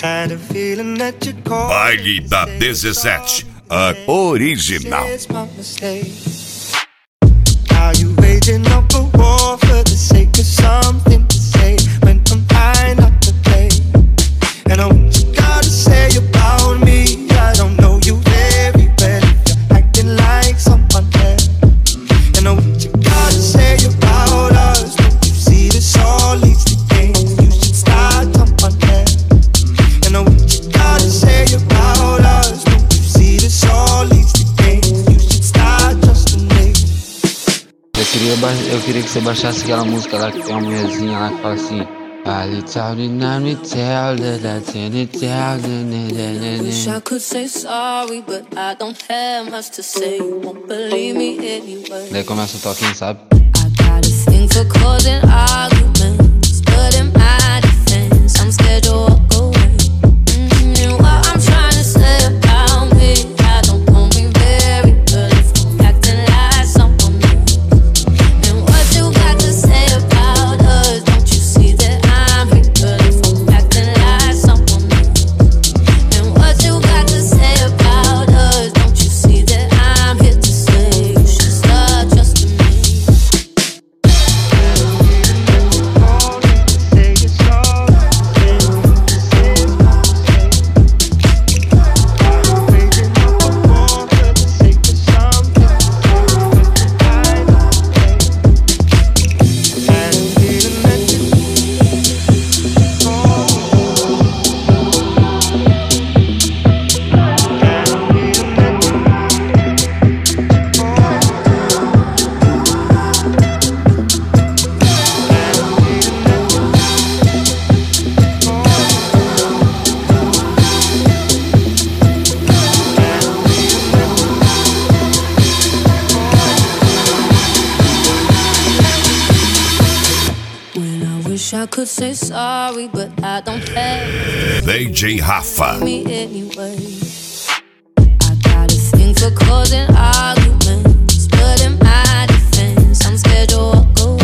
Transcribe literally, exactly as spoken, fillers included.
Baile da dezessete, a original. Are you waging up a war for the sake of something to say when I'm high not to play? And I what you gotta say about me, I don't know you very well if you're acting like someone else. And I what you gotta say about us, don't you see this all leads to games? You should start someone else. And I what you gotta say about us, don't you see this all leads to games? You should start trusting me. Eu queria, ba eu queria que você baixasse aquela música lá que tem uma mulherzinha lá que fala assim. I tell you now, me tell that I tell it tell that. Wish I could say sorry, but I don't have much to say. You won't believe me anyway. Daí começa o toquinho, sabe? I got a thing for causing arguments, but in my defense, I'm scared you'll walk away. Mm-hmm. And what I'm trying to say about me, I don't know me very well if I'm acting like someone new. And what you got to say about us, don't you see that I'm here, but if I'm acting like someone new. And what you got to say about us, don't you see that I'm here to say you should start trusting me. I could say sorry, but I don't have D J Rafa. me anyway. I got a thing for causing arguments, but in my defense, I'm scared you'll walk away.